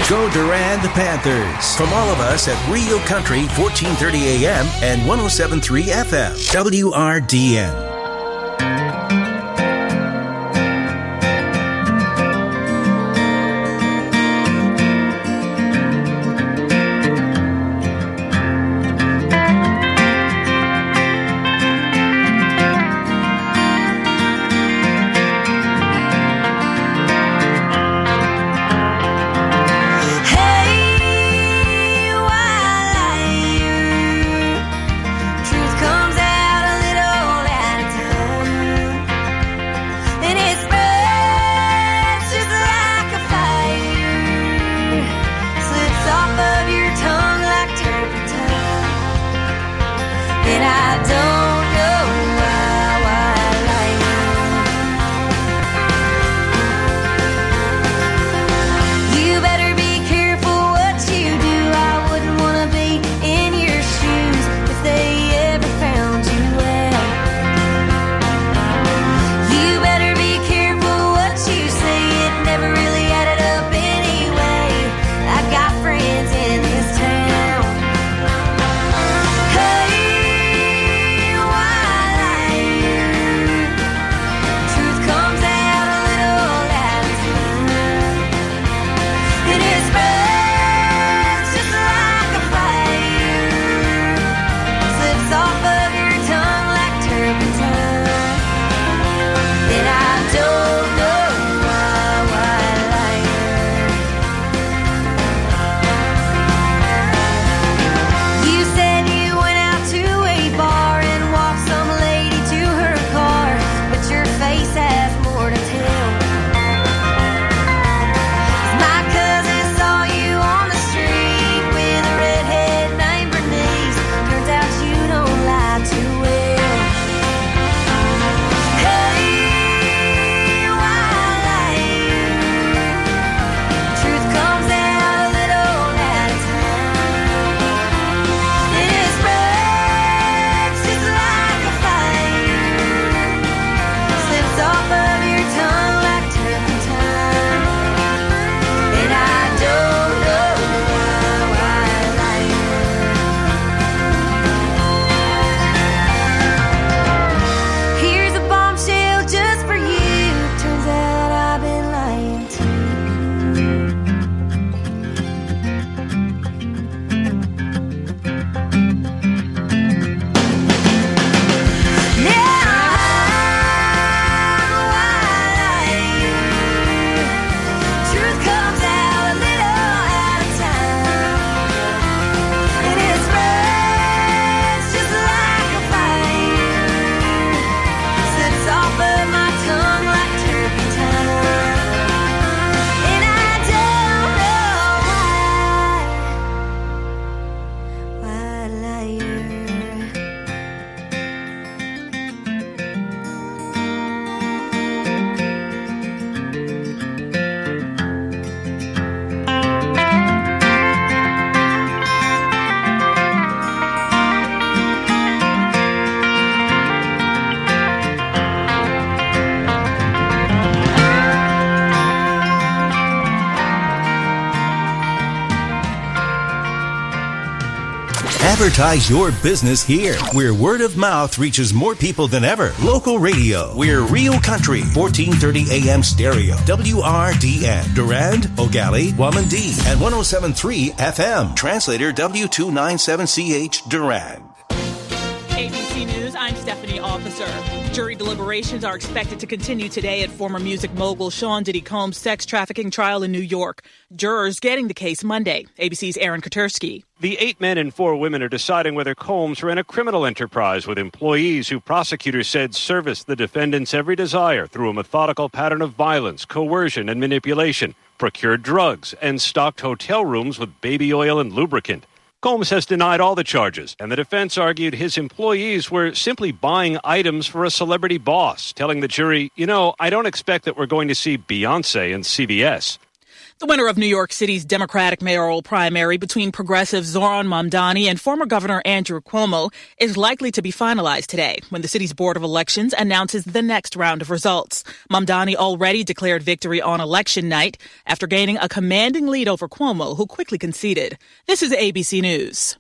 Go Durand the Panthers. From all of us at Real Country 1430 AM and 107.3 FM. WRDN. Advertise your business here, where word of mouth reaches more people than ever. Local radio. We're Real Country, 1430 AM stereo. WRDN. Durand, Ogali, Wamandee, and 107.3 FM. Translator W297CH Durand. ABC News, I'm Stephanie Officer. Jury deliberations are expected to continue today at former music mogul Sean Diddy Combs' sex trafficking trial in New York. Jurors getting the case Monday. ABC's Aaron Katersky. The 8 men and 4 women are deciding whether Combs ran a criminal enterprise with employees who prosecutors said serviced the defendant's every desire through a methodical pattern of violence, coercion, and manipulation, procured drugs, and stocked hotel rooms with baby oil and lubricant. Combs has denied all the charges, and the defense argued his employees were simply buying items for a celebrity boss, telling the jury, I don't expect that we're going to see Beyonce and CVS. The winner of New York City's Democratic mayoral primary between progressive Zohran Mamdani and former Governor Andrew Cuomo is likely to be finalized today when the city's Board of Elections announces the next round of results. Mamdani already declared victory on election night after gaining a commanding lead over Cuomo, who quickly conceded. This is ABC News.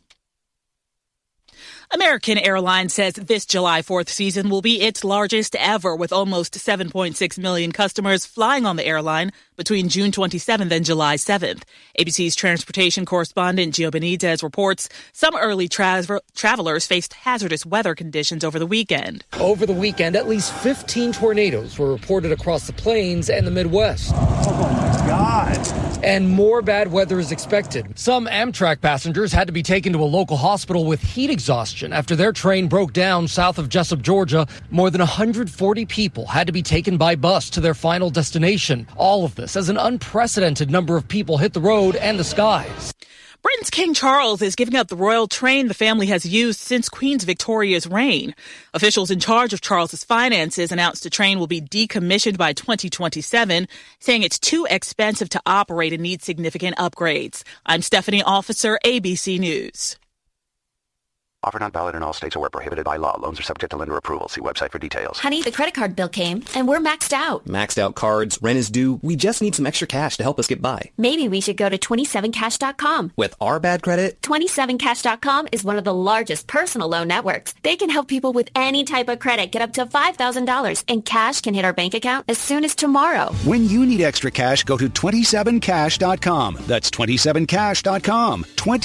American Airlines says this July 4th season will be its largest ever, with almost 7.6 million customers flying on the airline between June 27th and July 7th. ABC's transportation correspondent Gio Benitez reports some early travelers faced hazardous weather conditions over the weekend. Over the weekend, at least 15 tornadoes were reported across the plains and the Midwest. Oh, my God. And more bad weather is expected. Some Amtrak passengers had to be taken to a local hospital with heat exhaustion after their train broke down south of Jessup, Georgia. More than 140 people had to be taken by bus to their final destination. All of this as an unprecedented number of people hit the road and the skies. Britain's King Charles is giving up the royal train the family has used since Queen Victoria's reign. Officials in charge of Charles's finances announced the train will be decommissioned by 2027, saying it's too expensive to operate and needs significant upgrades. I'm Stephanie Officer, ABC News. Offer not valid in all states or where prohibited by law. Loans are subject to lender approval. See website for details. Honey, the credit card bill came, and we're maxed out. Maxed out cards, rent is due. We just need some extra cash to help us get by. Maybe we should go to 27cash.com. With our bad credit? 27cash.com is one of the largest personal loan networks. They can help people with any type of credit get up to $5,000, and cash can hit our bank account as soon as tomorrow. When you need extra cash, go to 27cash.com. That's 27cash.com.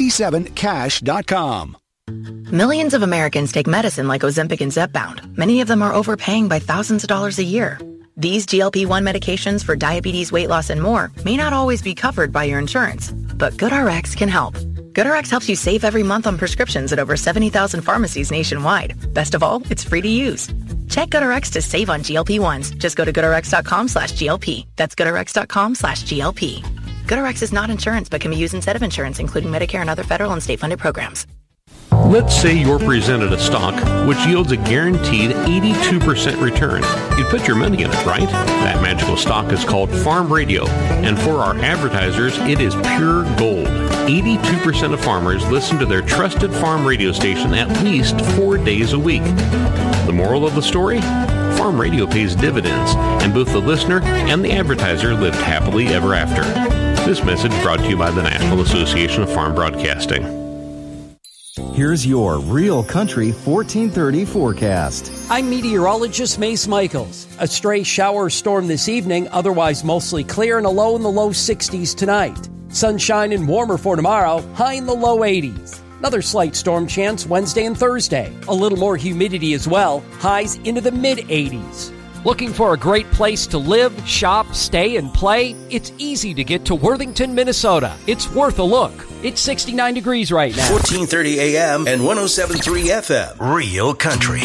27cash.com. Millions of Americans take medicine like Ozempic and Zepbound. Many of them are overpaying by thousands of dollars a year. These GLP-1 medications for diabetes, weight loss, and more may not always be covered by your insurance, but GoodRx can help. GoodRx helps you save every month on prescriptions at over 70,000 pharmacies nationwide. Best of all, it's free to use. Check GoodRx to save on GLP-1s. Just go to GoodRx.com/GLP. That's GoodRx.com/GLP. GoodRx is not insurance, but can be used instead of insurance, including Medicare and other federal and state-funded programs. Let's say you're presented a stock which yields a guaranteed 82% return. You'd put your money in it, right? That magical stock is called Farm Radio, and for our advertisers, it is pure gold. 82% of farmers listen to their trusted farm radio station at least 4 days a week. The moral of the story? Farm Radio pays dividends, and both the listener and the advertiser lived happily ever after. This message brought to you by the National Association of Farm Broadcasting. Here's your Real Country 1430 forecast. I'm meteorologist Mace Michaels. A stray shower storm this evening, otherwise mostly clear, and a low in the low 60s tonight. Sunshine and warmer for tomorrow, high in the low 80s. Another slight storm chance Wednesday and Thursday. A little more humidity as well, highs into the mid-80s. Looking for a great place to live, shop, stay, and play? It's easy to get to Worthington, Minnesota. It's worth a look. It's 69 degrees right now. 1430 AM and 107.3 FM. Real Country.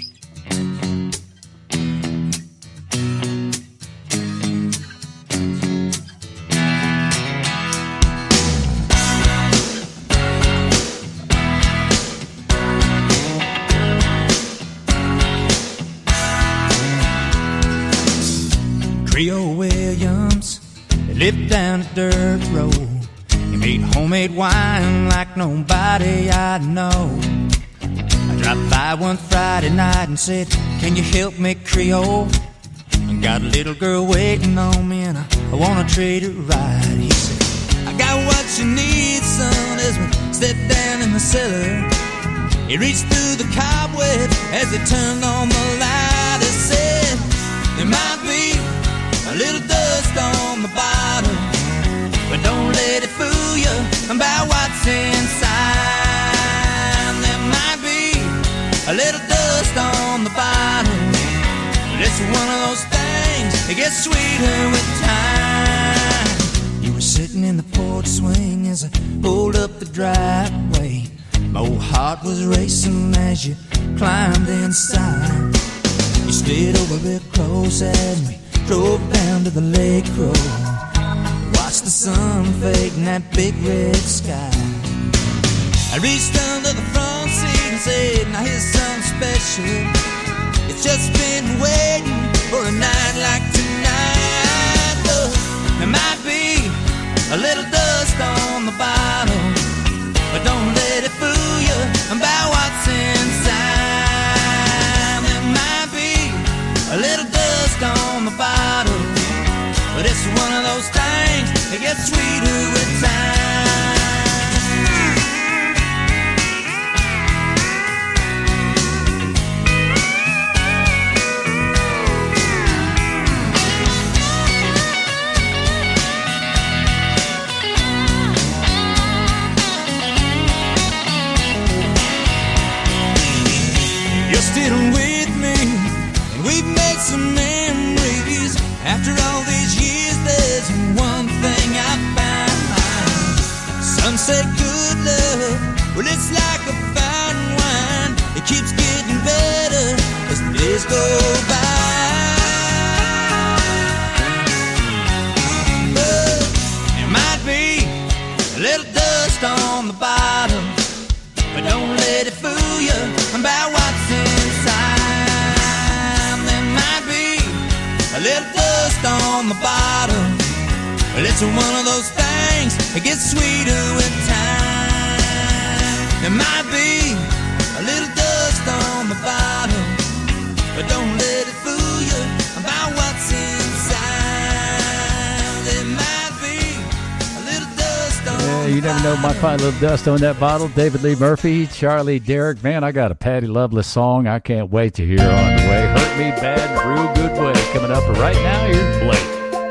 Creole Williams lived down a dirt road. He made homemade wine like nobody I know. I dropped by one Friday night and said, "Can you help me, Creole? I got a little girl waiting on me and I want to treat her right." He said, "I got what you need, son," as we stepped down in the cellar. He reached through the cobweb as he turned on the light. He said, "There might be a little dust on the bottom, but don't let it fool you about what's inside. There might be a little dust on the bottom, but it's one of those things that gets sweeter with time." You were sitting in the porch swing as I pulled up the driveway. My old heart was racing as you climbed inside. You slid over real close as we drove down to the lake road. Watched the sun fade in that big red sky. I reached under the front seat and said, "Now here's something special. It's just been waiting for a night like tonight. Look, there might be a little dust on the bottom, but don't let it fool you about what's inside. There might be a little dust on the bottom, but it's one of those things that gets sweeter with time. You're still with me, and we've made some memories. After all these years, there's one thing I found. Some say good love, well, it's like a fine wine. It keeps getting better as the days go by. But there might be a little dust on the bottom, but don't let it fool you about what's inside. There might be a little dust on the bottom, but it's one of those things that gets sweeter with time. There might be a little dust on the bottom, but don't let it fool you about what's inside. There might be a little dust on Yeah, you never know, might find a little dust on that bottle. David Lee Murphy, Charlie Derrick. Man, I got a Patty Loveless song I can't wait to hear on the way. Hurt Me Bad in a Real Good Way. Coming up right now, here's Blake.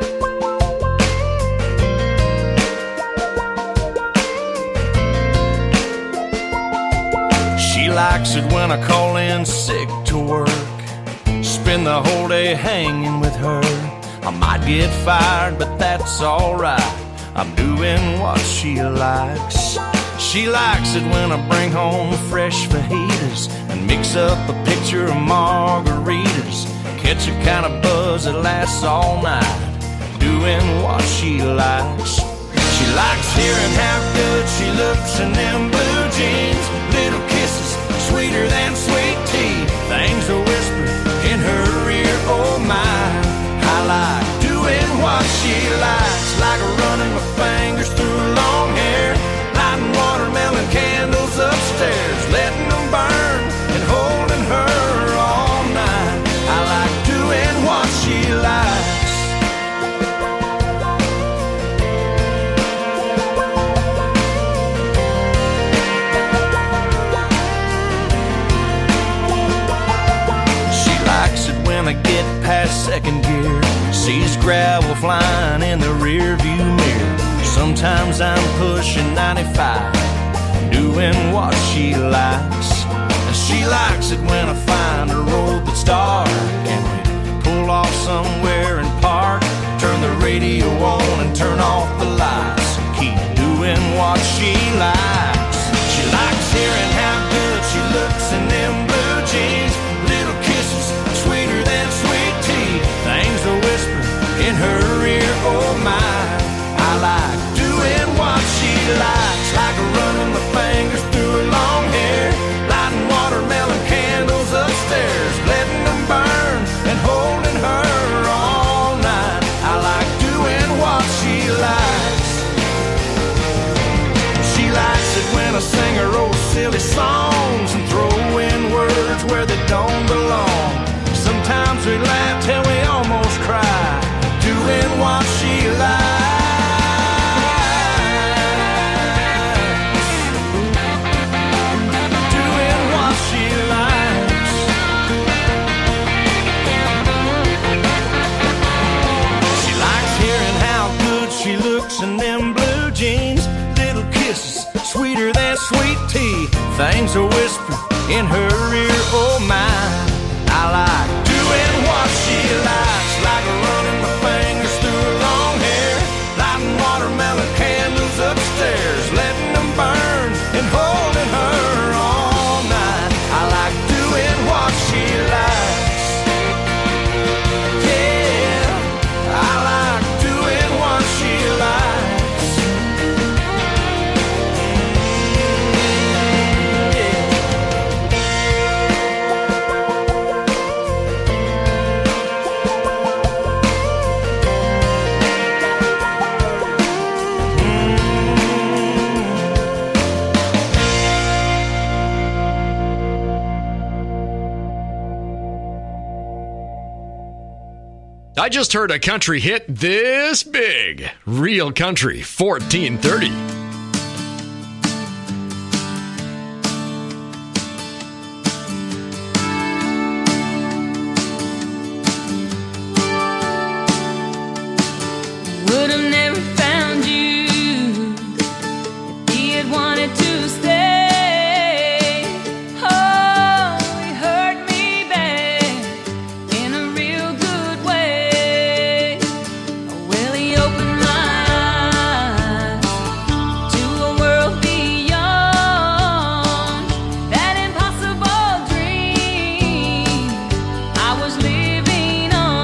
She likes it when I call in sick to work, spend the whole day hanging with her. I might get fired, but that's alright, I'm doing what she likes. She likes it when I bring home fresh fajitas and mix up a picture of margaritas, catch a kind of buzz that lasts all night, doing what she likes. She likes hearing how good she looks in them blue jeans, little kisses sweeter than sweet tea, things are whispered in her ear, oh my. I like doing what she likes, like running my fingers through long hair, lighting watermelon candles upstairs, letting them burn and holding her all night. I like doing what she likes. When I get past second gear, sees gravel flying in the rear view mirror. Sometimes I'm pushing 95, doing what she likes. And she likes it when I find a road that's dark and we pull off somewhere and park, turn the radio on and turn off the lights, keep doing what she likes. She likes hearing how good she looks in them blue jeans, little kisses sweeter than sweet tea, things are whispered in her ear, oh my. I like doing what she likes, like running my fingers through her long hair, lighting watermelon candles upstairs, letting them burn and holding her all night. I like doing what she likes. She likes it when I sing her old silly songs and throw in words where they don't belong. Sometimes we laugh till we almost cry, doing what she likes, doing what she likes. She likes hearing how good she looks in them blue jeans, little kisses sweeter than sweet tea, things are whispered in her ear, oh my. I like doing what she likes, like running my fingers through her long hair, lighting watermelon candles upstairs, letting them burn and holding her all night. I like doing what she likes. Yeah, I like doing what she likes. I just heard a country hit this big. Real Country 1430. Would have never found you if he had wanted to stay. Oh, he hurt me bad in a real good way. Well, he opened my eyes to a world beyond that impossible dream I was living on.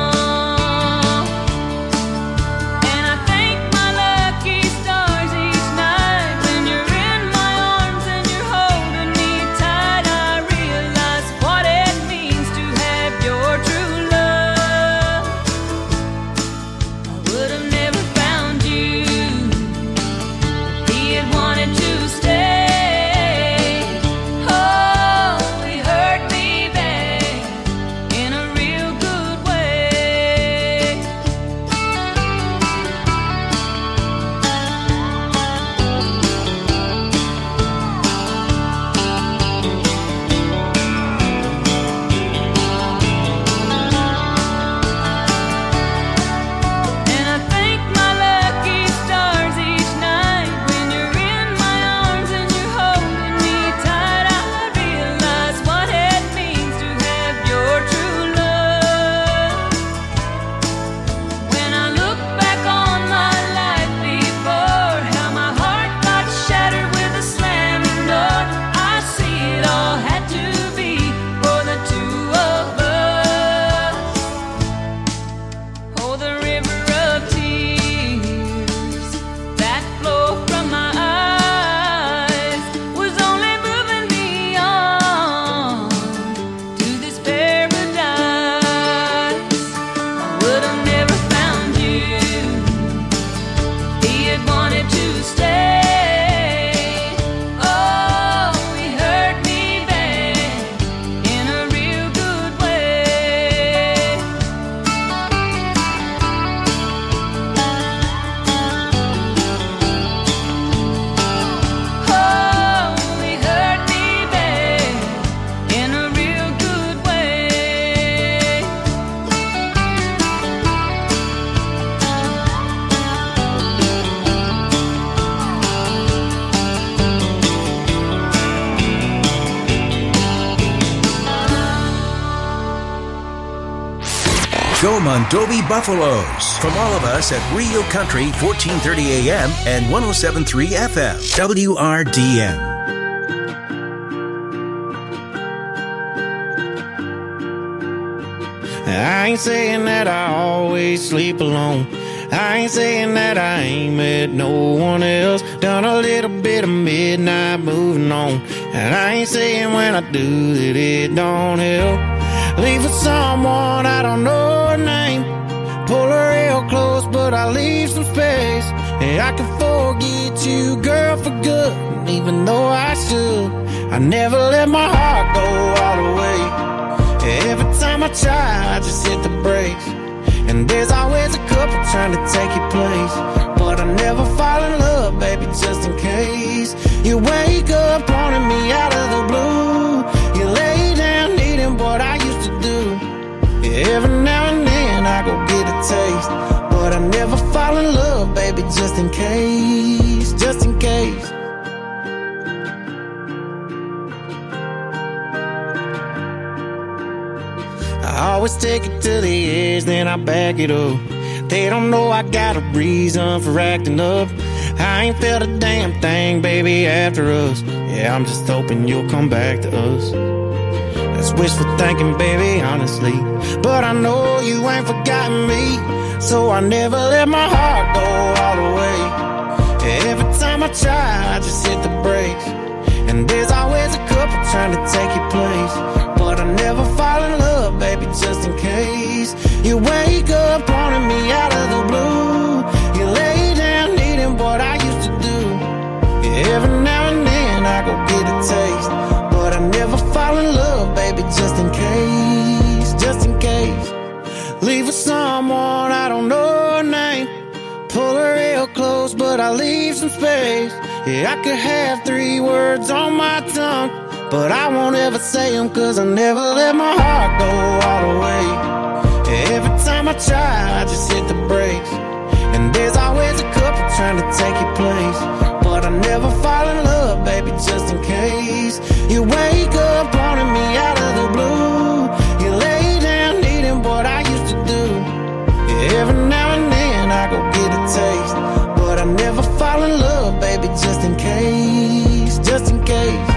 Joe Mondovi Buffaloes. From all of us at Rio Country, 1430 AM and 107.3 FM. WRDM. I ain't saying that I always sleep alone. I ain't saying that I ain't met no one else. Done a little bit of midnight moving on. And I ain't saying when I do that it don't help. Leave with someone I don't know her name. Pull her real close, but I leave some space. And I can forget you, girl, for good. And even though I should, I never let my heart go all the way. Every time I try, I just hit the brakes. And there's always a couple trying to take your place. But I never fall in love, baby, just in case. You wake up wanting me out of the blue. You lay down needing what I used to do. Every now and then I go get a taste. But I never fall in love, baby, just in case. Just in case. I always take it to the edge, then I back it up. They don't know I got a reason for acting up. I ain't felt a damn thing, baby, after us. Yeah, I'm just hoping you'll come back to us. That's wishful thinking, baby, honestly. But I know you ain't forgotten me. So I never let my heart go all the way. Every time I try, I just hit the brakes. And there's always a couple trying to take your place. But I never fall in love, baby, just in case. You wake up wanting me out of the blue. You lay down needing what I used to do. Every now and then I go get a taste. But I never fall in love, baby, just in case. Just in case. Leave with someone close, but I leave some space. Yeah, I could have 3 words on my tongue, but I won't ever say them, cause I never let my heart go all the way. Every time I try, I just hit the brakes, and there's always a couple trying to take your place. But I never fall in love, baby, just in case. You wake up wanting me out of the blue. You lay down needing what I used to do. Yeah, every now and then I go get a taste, but I never fall in love, baby, just in case. Just in case.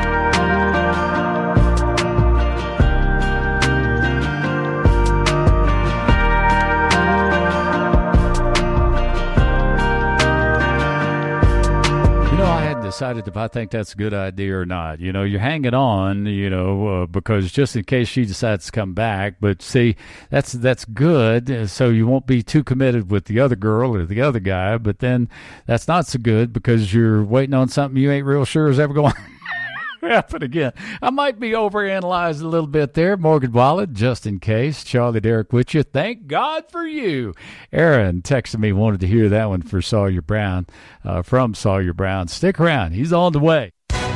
Decided if I think that's a good idea or not. You know, you're hanging on, because just in case she decides to come back. But see, that's good. So you won't be too committed with the other girl or the other guy. But then that's not so good because you're waiting on something you ain't real sure is ever going to happen again. I might be overanalyzed a little bit there. Morgan Wallet, just in case. Charlie Derrick with you. Thank God for you. Aaron texted me, wanted to hear that one for Sawyer Brown, from Sawyer Brown. Stick around. He's on the way.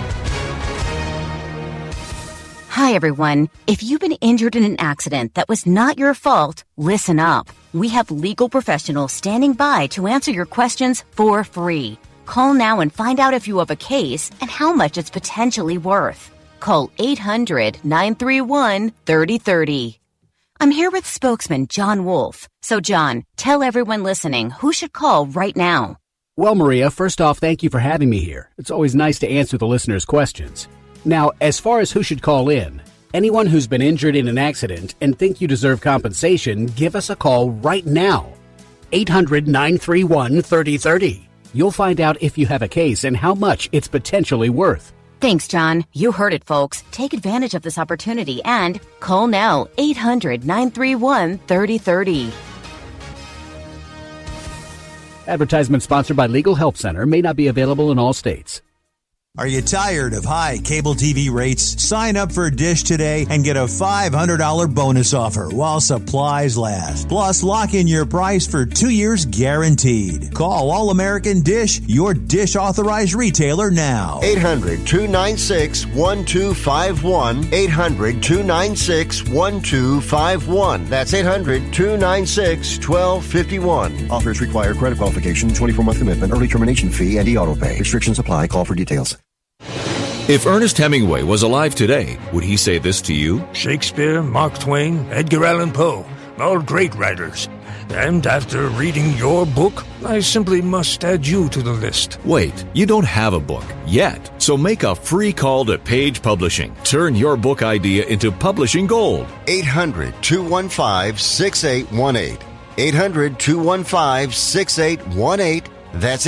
Hi, everyone. If you've been injured in an accident that was not your fault, listen up. We have legal professionals standing by to answer your questions for free. Call now and find out if you have a case and how much it's potentially worth. Call 800-931-3030. I'm here with spokesman John Wolf. So, John, tell everyone listening who should call right now. Well, Maria, first off, thank you for having me here. It's always nice to answer the listeners' questions. Now, as far as who should call in, anyone who's been injured in an accident and think you deserve compensation, give us a call right now. 800-931-3030. You'll find out if you have a case and how much it's potentially worth. Thanks, John. You heard it, folks. Take advantage of this opportunity and call now. 800-931-3030. Advertisement sponsored by Legal Help Center. May not be available in all states. Are you tired of high cable TV rates? Sign up for Dish today and get a $500 bonus offer while supplies last. Plus, lock in your price for 2 years guaranteed. Call All American Dish, your Dish authorized retailer now. 800-296-1251. 800-296-1251. That's 800-296-1251. Offers require credit qualification, 24-month commitment, early termination fee, and e-auto pay. Restrictions apply. Call for details. If Ernest Hemingway was alive today, would he say this to you? Shakespeare, Mark Twain, Edgar Allan Poe, all great writers. And after reading your book, I simply must add you to the list. Wait, you don't have a book yet. So make a free call to Page Publishing. Turn your book idea into publishing gold. 800-215-6818. 800-215-6818. That's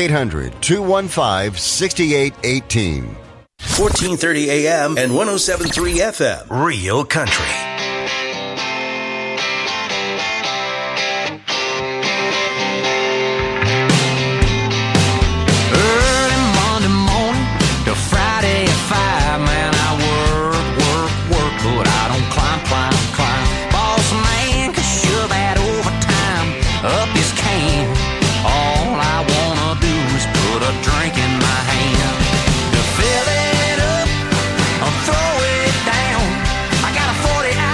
800-215-6818. 1430 AM and 107.3 FM. Real Country. Early Monday morning to Friday at 5, man, I work, but I don't climb. Boss man can shove that overtime up his can. All I wanna do is put a drink in my hand. To fill it up or throw it down, I got a 40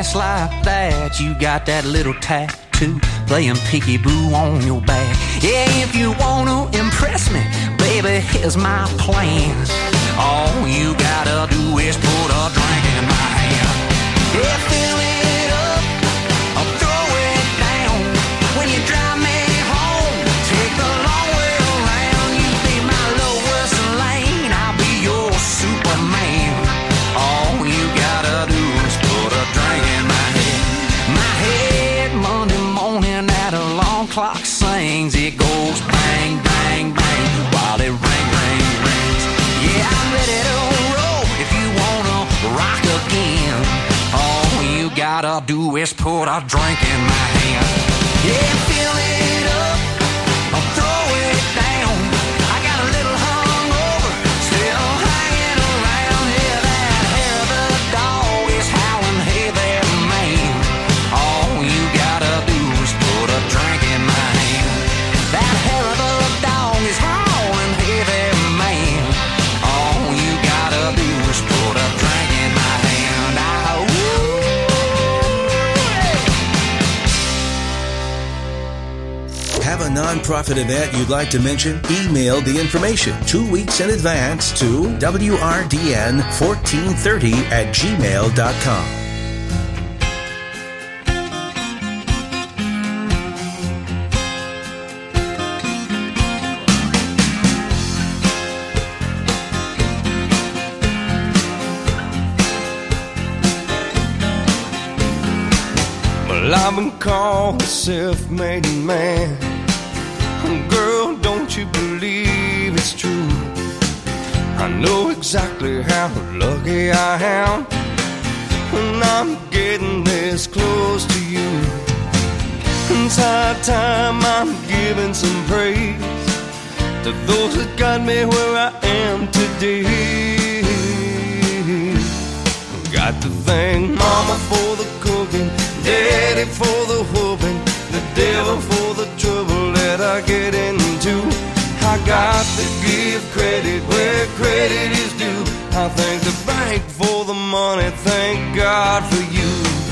ass like that, you got that little tattoo playing peekaboo on your back. Yeah, if you wanna impress me, baby, here's my plan. All you gotta do is put a drink in my hand. Yeah, fill it up, I'll throw it down. When you drive me home, take the long way around. You be my lowest lane, I'll be your Superman. All you gotta do is put a drink in my head. My head Monday morning, that alarm clock sings. It goes bang, bang, bang, while it ring, ring, rings. Yeah, I'm ready to roll if you wanna rock again. All you gotta do is put a drink in my hand. Yeah, fill it up, I'll throw it down. I got a little hungover, still hanging around. Yeah, that hair of the dog is howling, hey there, man. All you gotta do is put a drink in my hand. That hair of the dog is howling, hey there, man. All you gotta do is put a drink in my hand. Have a nonprofit event you'd like to mention? Email the information 2 weeks in advance to wrdn1430@gmail.com. Well, I've been called a self-made man. Girl, don't you believe it's true? I know exactly how lucky I am when I'm getting this close to you. It's high time I'm giving some praise to those that got me where I am today. Got to thank Mama for the cooking, Daddy for the whooping, the devil for the trouble that I get into. I got to give credit where credit is due. I thank the bank for the money, thank God for you.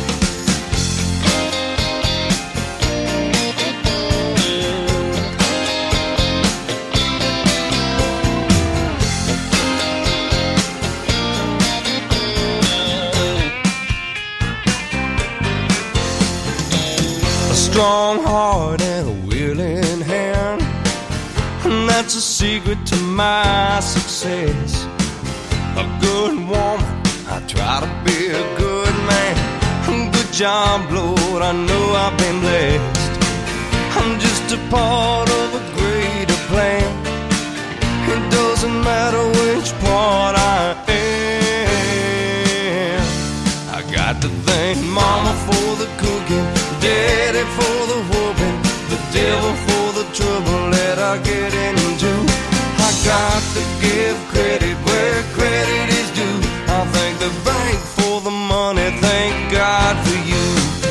Strong heart and a willing hand, and that's a secret to my success. A good woman, I try to be a good man. Good job, Lord, I know I've been blessed. I'm just a part of a greater plan. It doesn't matter which part I am. I got to thank Mama for the cooking, Daddy for the whooping, the devil for the trouble that I get into. I got to give credit where credit is due. I thank the bank for the money, thank God for you.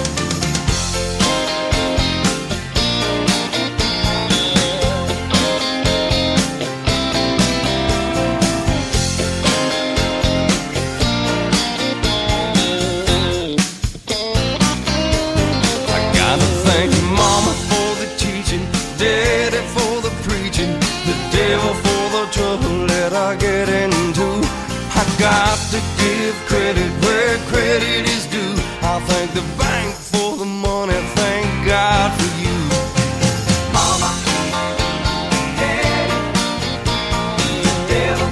Trouble that I get into. I got to give credit where credit is due. I thank the bank for the money, thank God for you. Mama, Daddy, the devil.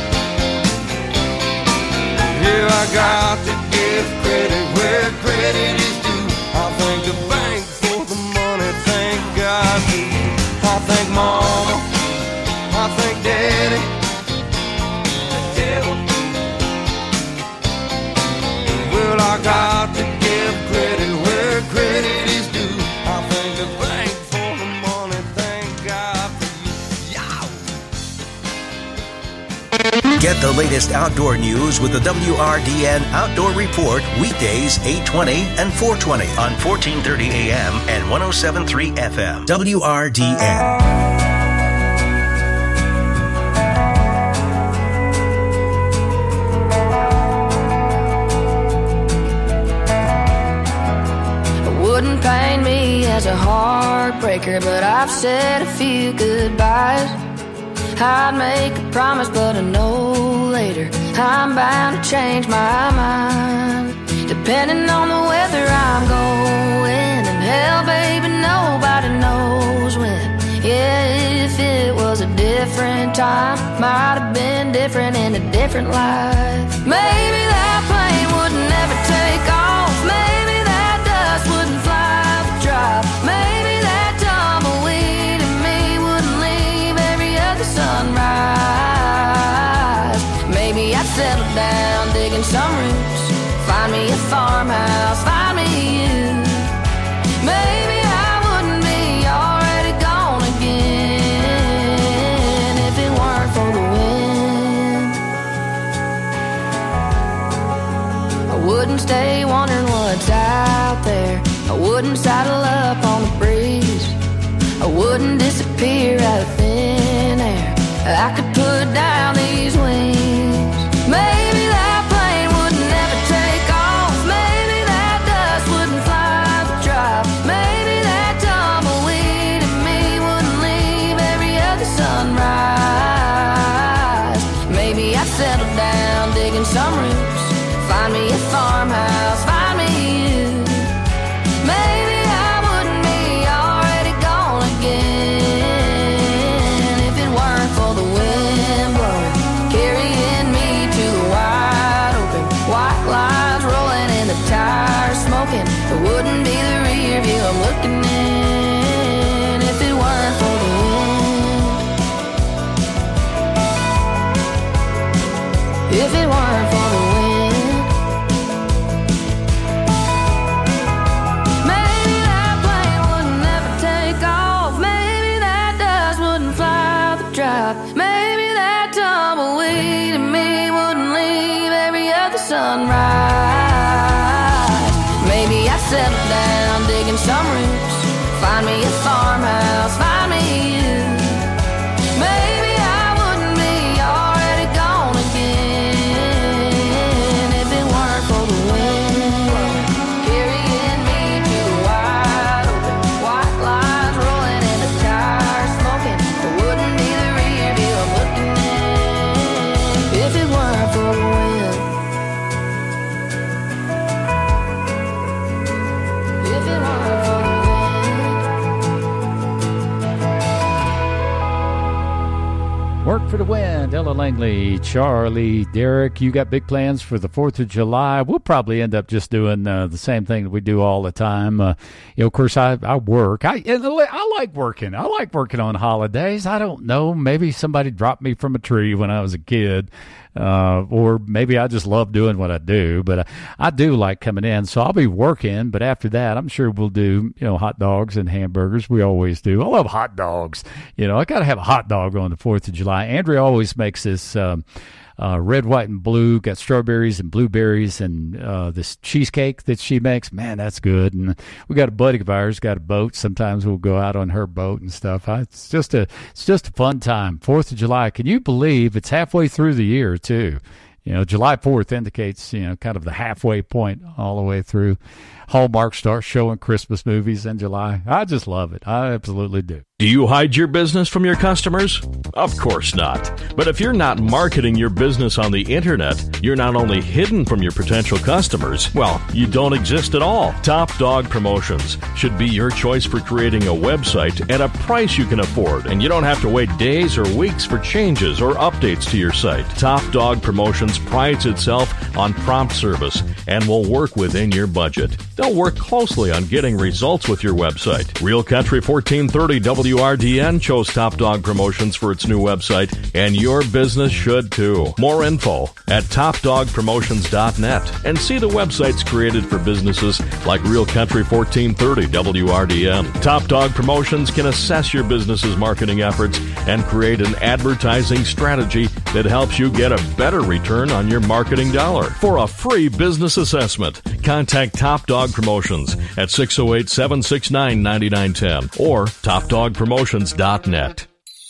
Yeah, I got to give credit where credit is due. I thank the bank for the money, thank God for you. I thank Mama, I thank Daddy, the devil. Well, I got to give credit where credit is due. I thank the bank for the money, thank God for you. Get the latest outdoor news with the WRDN Outdoor Report weekdays 8:20 and 4:20 on 1430 AM and 107.3 FM. WRDN. wouldn't paint me as a heartbreaker, but I've said a few goodbyes. I'd make a promise, but I know later I'm bound to change my mind. Depending on the weather I'm going, and hell, baby, nobody knows when. Yeah, if it was a different time, might have been different in a different life. Maybe that plane would never take off. Maybe that dust wouldn't fly the drop. Maybe that tumbleweed in me wouldn't leave every other sunrise. Maybe I'd settle down digging some roots, find me a farmhouse, find me you. Maybe I wouldn't be already gone again if it weren't for the wind. I wouldn't stay wondering what's out there. I wouldn't saddle up on the breeze. I wouldn't disappear out of thin air. I could put down these wings. Maybe that plane would never take off. Maybe that dust wouldn't fly the drop. Maybe that tumbleweed in me wouldn't leave every other sunrise. Maybe I'd settle down digging some roots, find me a farmhouse, find me you. Maybe I wouldn't be already gone again if it weren't for the wind blowing, carrying me to the wide open. White lines rolling and the tires smoking. It wouldn't be the rear view I'm looking in if it weren't for the wind. If it weren't for the wind. Maybe that plane would never take off. Maybe that dust wouldn't fly the drop. Maybe that tumbleweed in me wouldn't leave every other sunrise. Maybe I'd settle down digging some roots, find me a farmhouse, find me you. Maybe I wouldn't be already gone again if it weren't for the wind carrying me to the wide open. White lines rolling and the tires smoking. It wouldn't be the rear view I'm looking in if it weren't for the wind. If it weren't for the wind. Work for the Wind, Ella Langley, Charlie, Derek. You got big plans for the 4th of July. We'll probably end up just doing the same thing that we do all the time. Of course, I work. I like working. I like working on holidays. I don't know. Maybe somebody dropped me from a tree when I was a kid. Or maybe I just love doing what I do, but I do like coming in. So I'll be working, but after that, I'm sure we'll do, hot dogs and hamburgers. We always do. I love hot dogs. I got to have a hot dog on the 4th of July. Andrea always makes this, red, white, and blue, got strawberries and blueberries and this cheesecake that she makes. Man, that's good. And we got a buddy of ours, got a boat. Sometimes we'll go out on her boat and stuff. It's just a fun time. 4th of July. Can you believe it's halfway through the year, too? July 4th indicates, kind of the halfway point all the way through. Hallmark starts showing Christmas movies in July. I just love it. I absolutely do. Do you hide your business from your customers? Of course not. But if you're not marketing your business on the internet, you're not only hidden from your potential customers, well, you don't exist at all. Top Dog Promotions should be your choice for creating a website at a price you can afford, and you don't have to wait days or weeks for changes or updates to your site. Top Dog Promotions prides itself on prompt service and will work within your budget. They'll work closely on getting results with your website. Real Country 1430 WRDN chose Top Dog Promotions for its new website, and your business should too. More info at topdogpromotions.net and see the websites created for businesses like Real Country 1430 WRDN. Top Dog Promotions can assess your business's marketing efforts and create an advertising strategy that helps you get a better return on your marketing dollar. For a free business assessment, contact Top Dog Promotions at 608-769-9910 or topdogpromotions.net.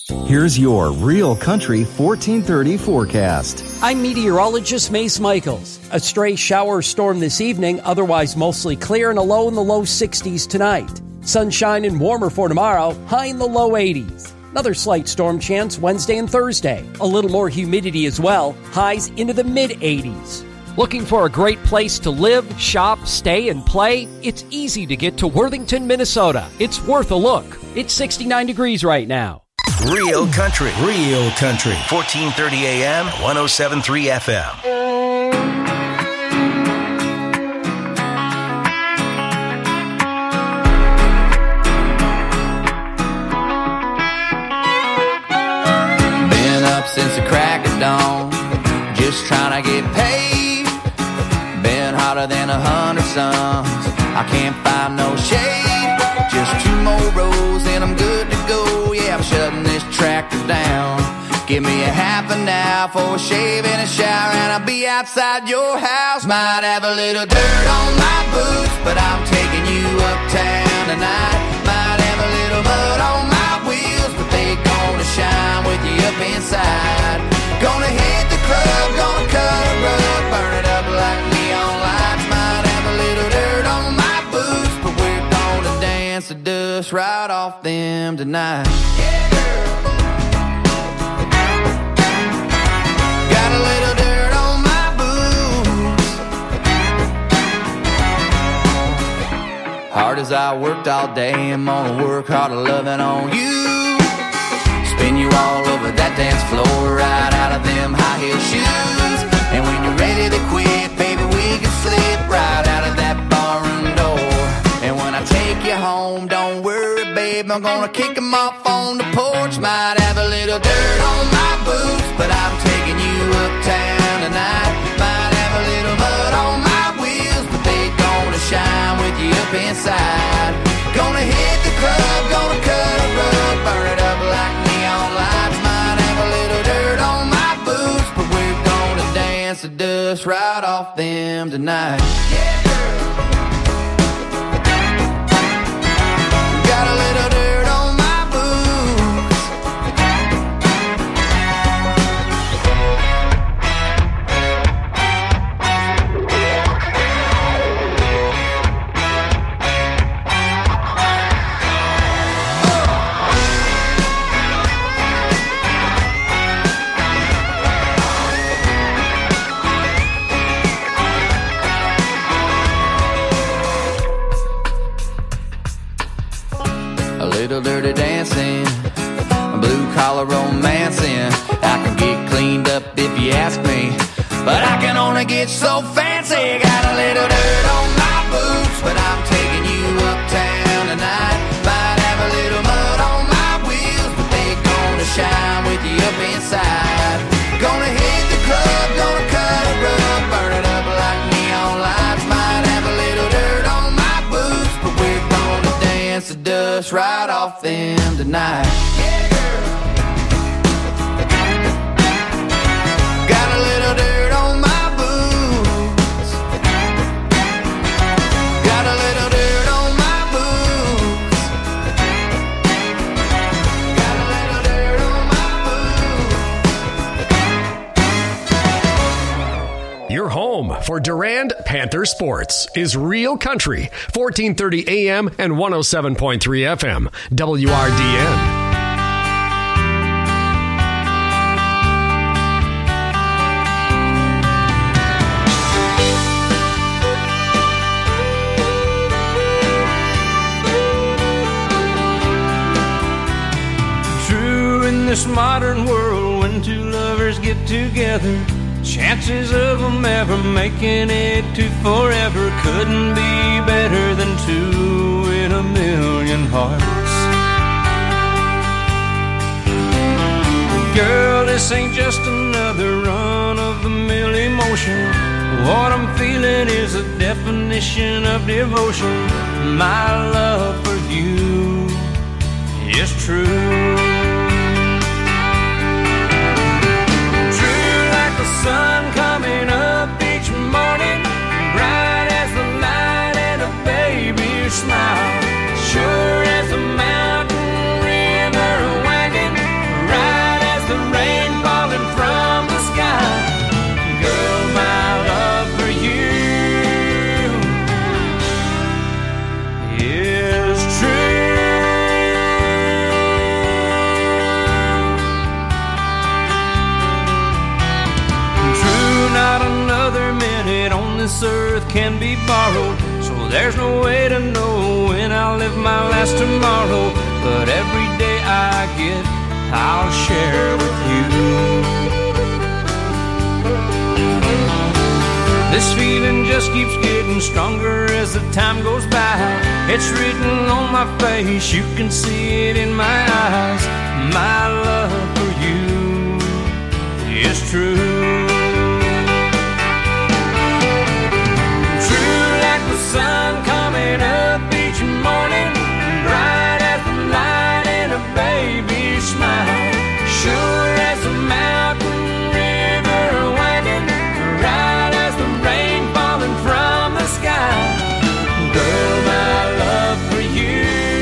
Here's your Real Country 1430 forecast. I'm meteorologist Mace Michaels. A stray shower storm this evening, otherwise mostly clear and a low in the low 60s tonight. Sunshine and warmer for tomorrow, high in the low 80s. Another slight storm chance Wednesday and Thursday. A little more humidity as well, highs into the mid-80s. Looking for a great place to live, shop, stay, and play? It's easy to get to Worthington, Minnesota. It's worth a look. It's 69 degrees right now. Real Country. 1430 AM, 107.3 FM. Been up since the crack of dawn, just trying to get paid. Been hotter than 100 suns, I can't find no shade. Just 2 more rows and I'm good to go. Yeah, I'm shutting this tractor down. Give me a half an hour for a shave and a shower, and I'll be outside your house. Might have a little dirt on my boots, but I'm taking you uptown tonight. Might have a little mud on my wheels, but they gonna shine with you up inside. Gonna hit the club, gonna cut a rug, burn it up like neon lights. Might have a little dirt on my boots, but we're gonna dance the dust right off them tonight. Yeah, girl. Got a little dirt on my boots. Hard as I worked all day, I'm gonna work harder loving on you. Spin you all over that dance floor, right out of them high heel shoes. And when you're ready to quit, baby, we can slip right out of that barroom door. And when I take you home, don't worry, babe, I'm gonna kick them off on the porch. Might have a little dirt on my boots, but I'm taking you uptown tonight. Might have a little mud on my wheels, but they gonna shine with you up inside. Gonna hit the club, gonna cut a rug, burn it up like neon lights. Might have a little dirt on my boots, but we're gonna dance the dust right off them tonight. Yeah, girl. Got a little dirt on my boots. A little dirty dancing, blue collar romancing. I can get cleaned up if you ask me, but I can only get so fancy. Got a little dirt on my boots, but I'm taking you uptown tonight. Might have a little mud on my wheels, but they gonna shine with you up inside. Gonna hit the club, gonna cut a rug, burn it up like neon lights. Might have a little dirt on my boots, but we're gonna dance the dust right off them tonight. Yeah, girl. Got a little dirt on my boots. Got a little dirt on my boots. Got a little dirt on my boots. Your home for Durand Panther Sports is Real Country, 1430 AM and 107.3 FM, WRDN. True, in this modern world, when two lovers get together, chances of them ever making it to forever couldn't be better than 2 in a million hearts. Girl, this ain't just another run-of-the-mill emotion. What I'm feeling is a definition of devotion. My love for you is true. Sun coming up each morning, bright as the light and a baby's smile, sure as a mountain river wagon, this earth can be borrowed, so there's no way to know when I'll live my last tomorrow. But every day I get, I'll share with you. This feeling just keeps getting stronger as the time goes by. It's written on my face, you can see it in my eyes. My love for you is true. True like the sun coming up each morning, bright as the light in a baby's smile. Sure as a mountain river winding, right as the rain falling from the sky. Girl, my love for you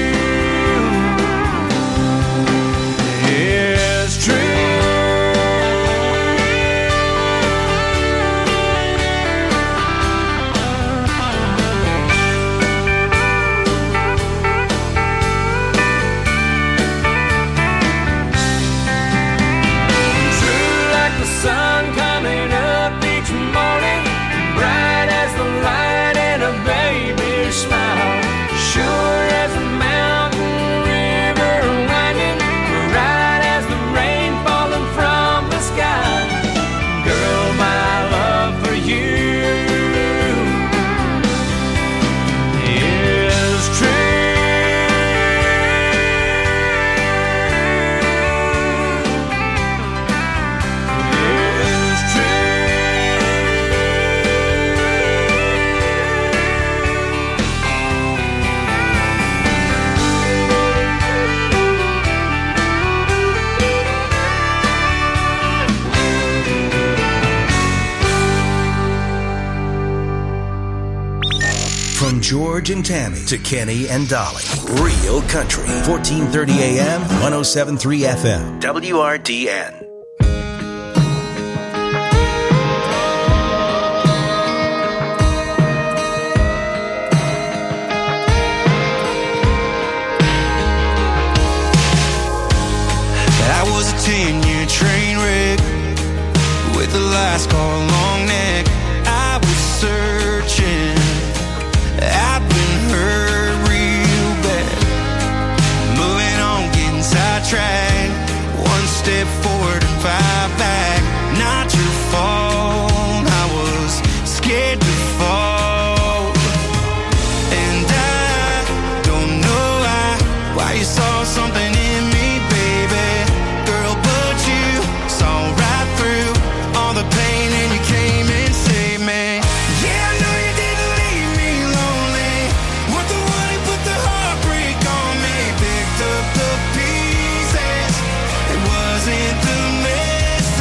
is true. True like the sun coming up each morning, bright as the light in a baby's smile. Sure as a mountain river winding, right as the rain falling from the sky. Girl, my love for you is true. Is true. From George and Tammy to Kenny and Dolly. Real Country. 1430 AM, 107.3 FM. WRDN. I was a 10-year train wreck with a last call long neck. I was searching, I've been hurt real bad. Moving on, getting sidetracked. One step forward and 5 back. Not your fault, I was scared to fall. And I don't know why you saw something in me, baby. Girl, but you saw right through all the pain and you came and saved me. Yeah, I know you didn't leave me lonely. Weren't the one who put the heartbreak on me. Picked up the pieces. It wasn't the mess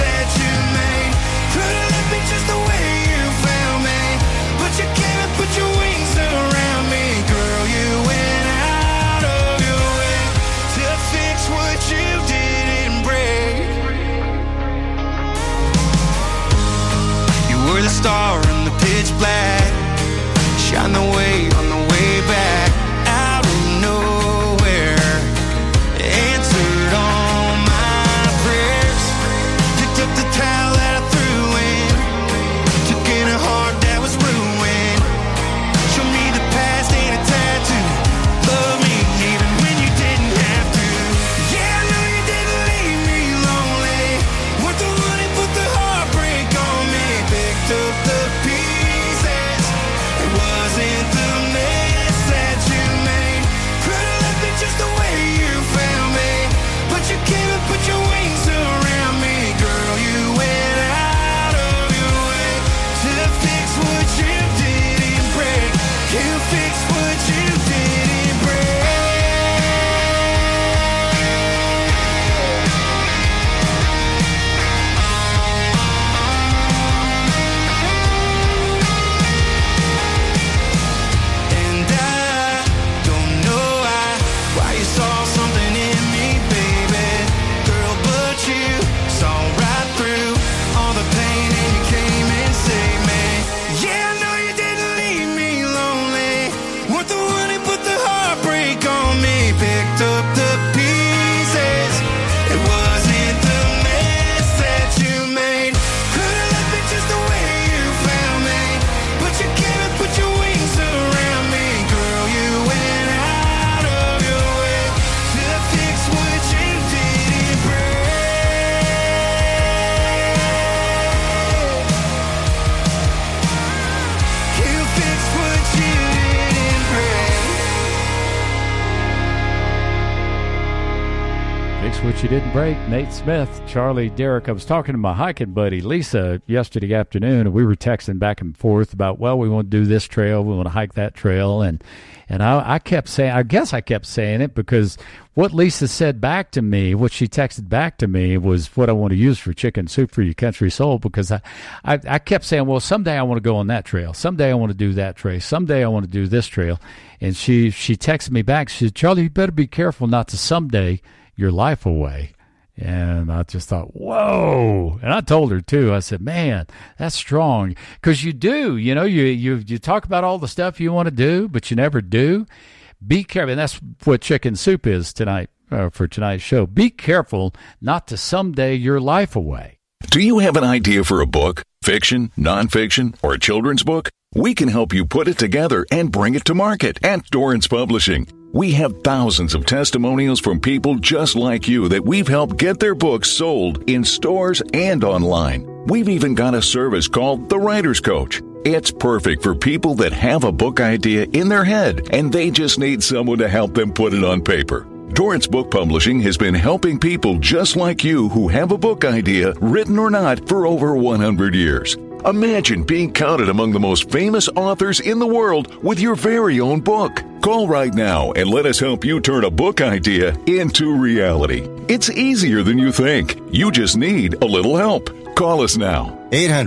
what you didn't break. Nate Smith, Charlie, Derek. I was talking to my hiking buddy Lisa yesterday afternoon, and we were texting back and forth about, well, we want to do this trail, we want to hike that trail, and I kept saying, I guess I kept saying it because what Lisa said back to me, what she texted back to me, was what I want to use for Chicken Soup for Your Country Soul, because I kept saying, well, someday I want to go on that trail, someday I want to do that trail, someday I want to do this trail. And she texted me back. She said, Charlie, you better be careful not to someday your life away. And I just thought, whoa. And I told her, too. I said, man, that's strong. Because you do. You know, you talk about all the stuff you want to do, but you never do. Be careful. And that's what Chicken Soup is tonight for tonight's show. Be careful not to someday your life away. Do you have an idea for a book, fiction, nonfiction, or a children's book? We can help you put it together and bring it to market at Dorrance Publishing. We have thousands of testimonials from people just like you that we've helped get their books sold in stores and online. We've even got a service called The Writer's Coach. It's perfect for people that have a book idea in their head and they just need someone to help them put it on paper. Dorrance Book Publishing has been helping people just like you who have a book idea, written or not, for over 100 years. Imagine being counted among the most famous authors in the world with your very own book. Call right now and let us help you turn a book idea into reality. It's easier than you think. You just need a little help. Call us now.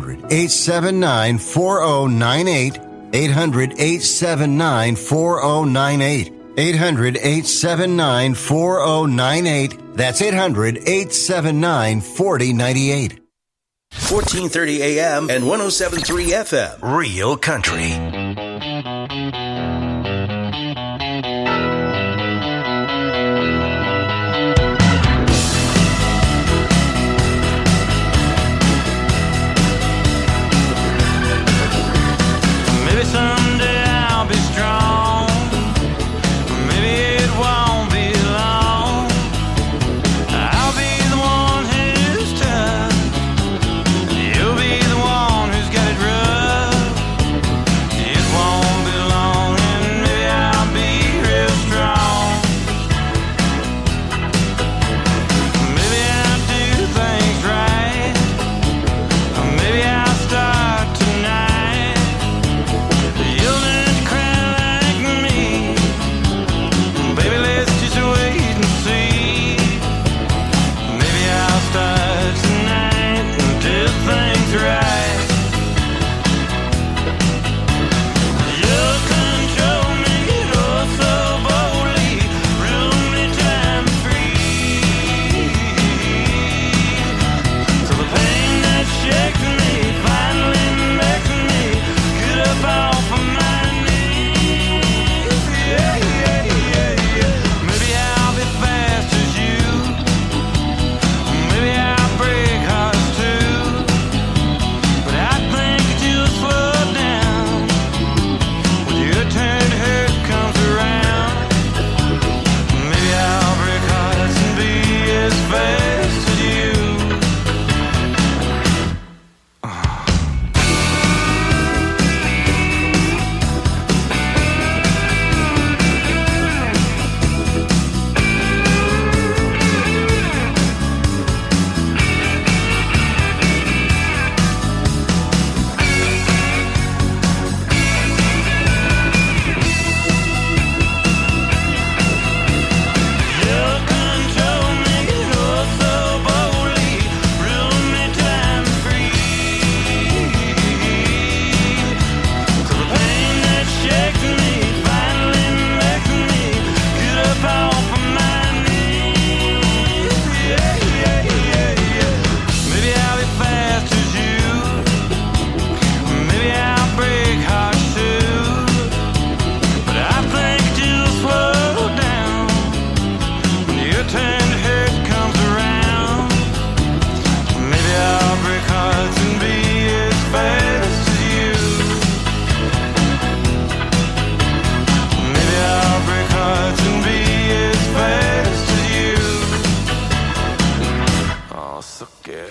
800-879-4098. 800-879-4098. 800-879-4098. That's 800-879-4098. 1430 AM and 107.3 FM. Real Country. Maybe someday I'll be strong. Maybe it won't be long. I'll be the one who's tough. You'll be the one who's got it rough. It won't be long and maybe I'll be real strong. Maybe I'll do things right. Maybe I'll start tonight. You'll learn to cry like me. Baby, let's just wait and see. Maybe I'll start tonight and do things right. You'll control me, oh so boldly. Rule me till I'm free. So the pain that shakes me finally makes me get up off of my knees. Yeah, yeah, yeah, yeah. Maybe I'll be fast as you. Maybe I'll break hearts too. But I think that you'll slow down when your turn to hurt comes around. Maybe I'll break hearts and be as fast as you. You'll control me, oh so boldly. Rule me till I'm free. So the pain that shakes me finally makes me get up off of my knees. Yeah, yeah, yeah, yeah. Maybe I'll be fast as you. Maybe I'll break hearts too. But I think that you'll slow down when your turn to hurt comes around. Maybe I'll break hearts and be as fast as you. Maybe I'll break hearts and be as fast as you. Oh, so good.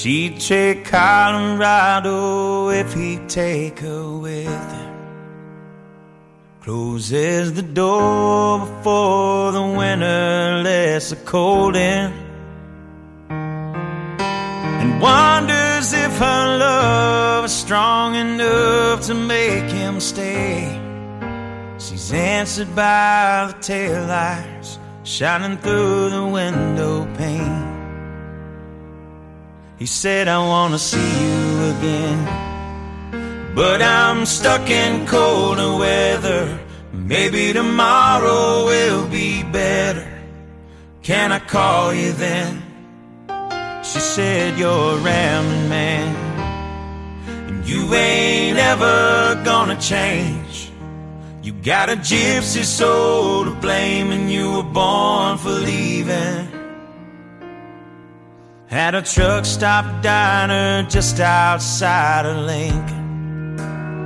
She'd take Colorado if he'd take her with him. Closes the door before the winter lets the cold in, and wonders if her love is strong enough to make him stay. She's answered by the taillights shining through the window pane. He said, I wanna see you again, but I'm stuck in colder weather. Maybe tomorrow will be better. Can I call you then? She said, you're a rambling man, and you ain't ever gonna change. You got a gypsy soul to blame, and you were born for leaving. At a truck stop diner just outside of Lincoln.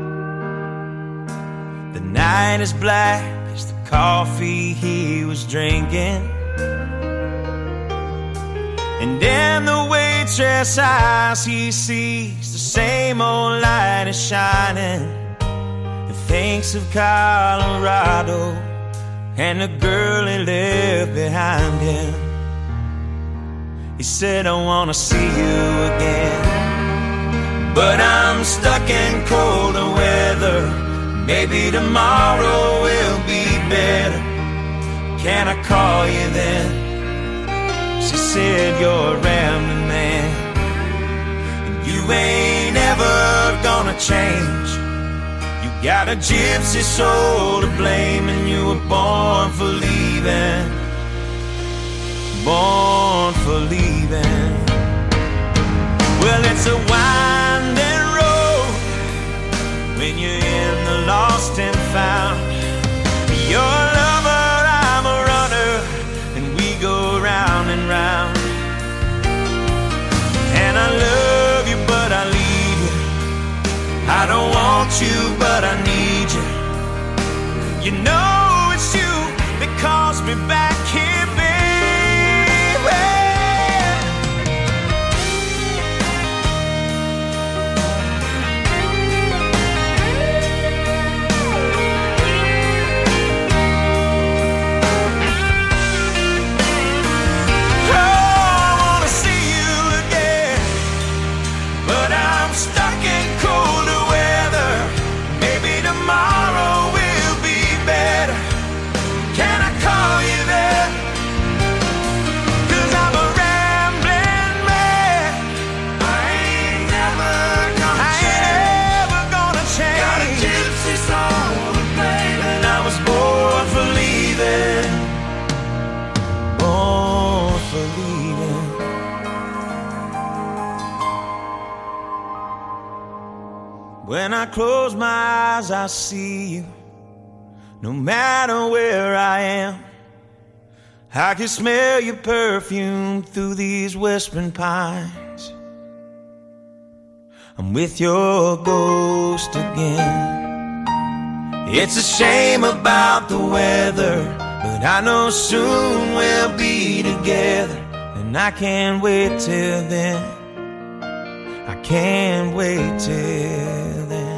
The night is black as the coffee he was drinking, and in the waitress' eyes he sees the same old light is shining. He thinks of Colorado and the girl he left behind him. He said, I wanna see you again, but I'm stuck in colder weather. Maybe tomorrow will be better. Can I call you then? She said, you're a rambling man, and you ain't ever gonna change. You got a gypsy soul to blame, and you were born for leaving. Born for leaving. Well, it's a winding road when you're in the lost and found. You're a lover, I'm a runner, and we go round and round. And I love you, but I leave you. I don't want you, but I need you. You know it's you that calls me back here, baby. When I close my eyes, I see you. No matter where I am, I can smell your perfume through these whispering pines. I'm with your ghost again. It's a shame about the weather, but I know soon we'll be together. And I can't wait till then. I can't wait till then.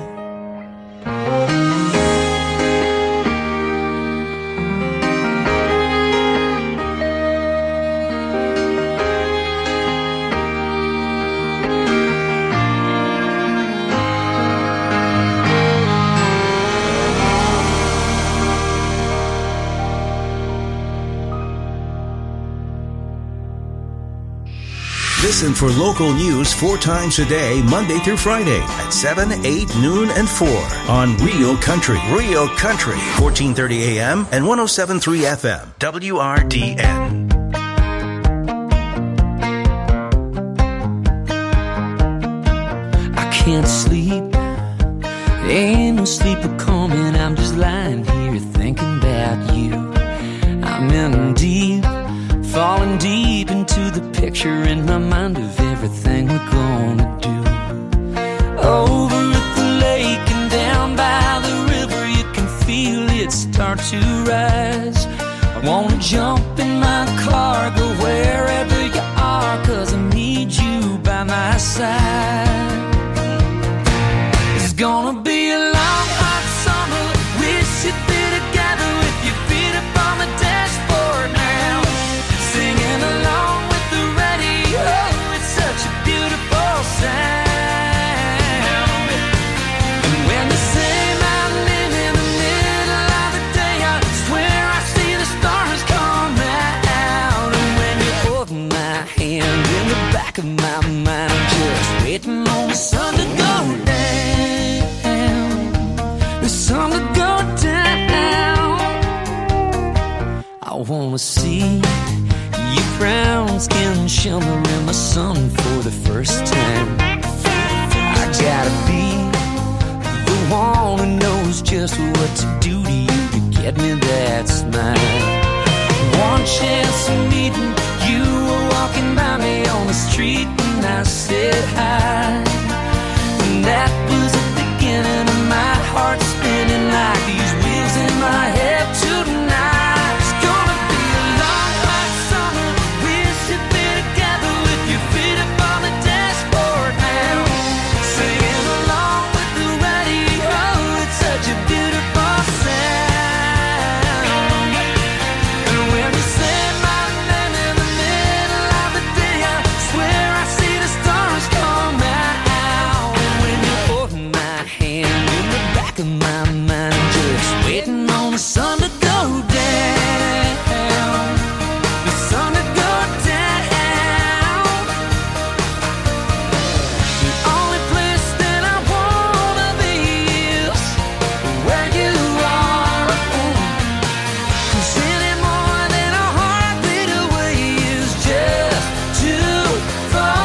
Listen for local news 4 times a day, Monday through Friday at 7, 8, noon, and 4 on Real Country. Real Country, 1430 AM and 107.3 FM, WRDN. I can't sleep, ain't no sleeper coming. I'm just lying here thinking about you. I'm in deep, falling deep into the picture in my mind of everything we're gonna do. Over at the lake and down by the river, you can feel it start to rise. I wanna jump in my car, go wherever you are, 'cause I need you by my side. It's gonna be a long, hot summer. Wish you'd be together with your feet up on the dashboard now, singing along with the radio. It's such a beautiful sound. And when you say my name in the middle of the day, I swear I see the stars come out. And when you hold my hand in the back of my mind, I'm just waiting on the sun to go down, the sun to go down. I wanna see your brown skin shimmer in the sun for the first time. I gotta be the one who knows just what to do to you to get me that smile. One chance of meeting you were walking by me on the street and I said hi. And that was the beginning of my heart spinning like these wheels in my head tonight. It's gonna be a long, hot summer. We should be together with your feet up on the dashboard now, singing along with the radio. It's such a beautiful sound. And when you say my name in the middle of the day, I swear I see the stars come out. And when you hold my hand in the back of my mind, I'm just waiting on the sun to go down, the sun to go down. The only place that I wanna be is where you are. 'Cause any more than a heartbeat away is just too far.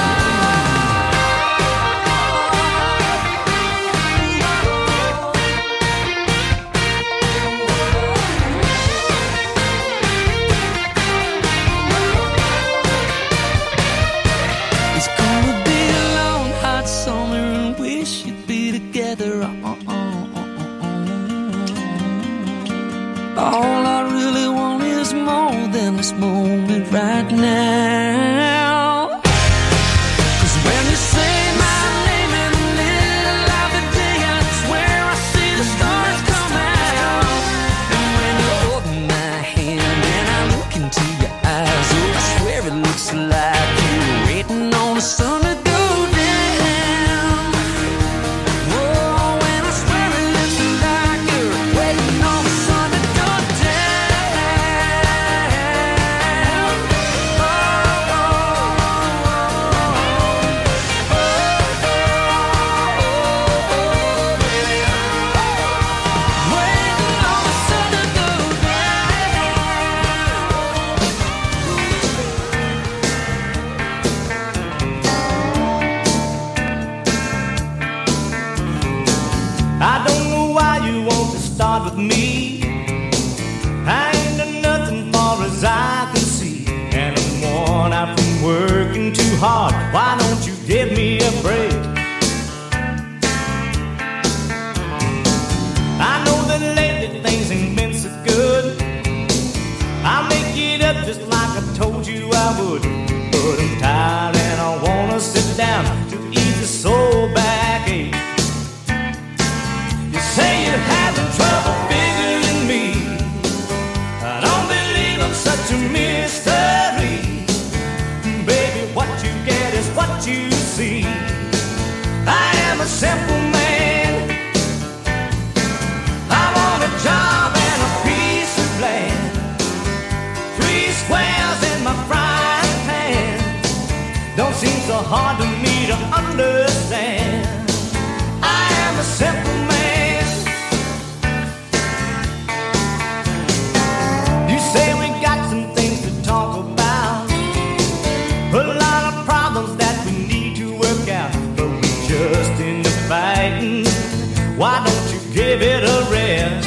It's gonna be a long, hot summer and we should be together. All I really want is more than this moment right now. 'Cause when you say my name in the middle of the day, I swear I see the stars come out. And when you hold my hand and I look into your eyes, oh, I swear it looks like you're waiting on the sun to go down. Oh, and I swear it looks like you're waiting on the sun to go down. Waiting on the sun to go I don't know why you want to start with me. I ain't done nothing far as I can see, and I'm worn out from working too hard. Why don't you give me a break? I know that lately things ain't been so good. I'll make it up just like I told you I would. But I'm tired and I wanna sit down to ease the soul backache. You say you're having trouble figuring me. I don't believe I'm such a mystery. Baby, what you get is what you see. I am a simple man. I want a job and a piece of land, 3 squares in my frying pan. Don't seem so hard to me to understand. I am a simple man. You say we got some things to talk about, a lot of problems that we need to work out, but we just end up fighting. Why don't you give it a rest?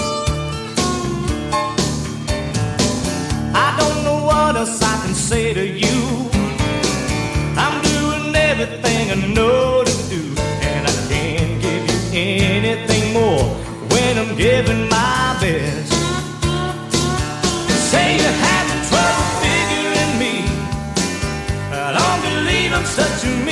I don't know what else I can say to you. I'm doing everything I know to do, and I can't give you anything more when I'm giving my best. Say you're having trouble figuring me. I don't believe I'm such a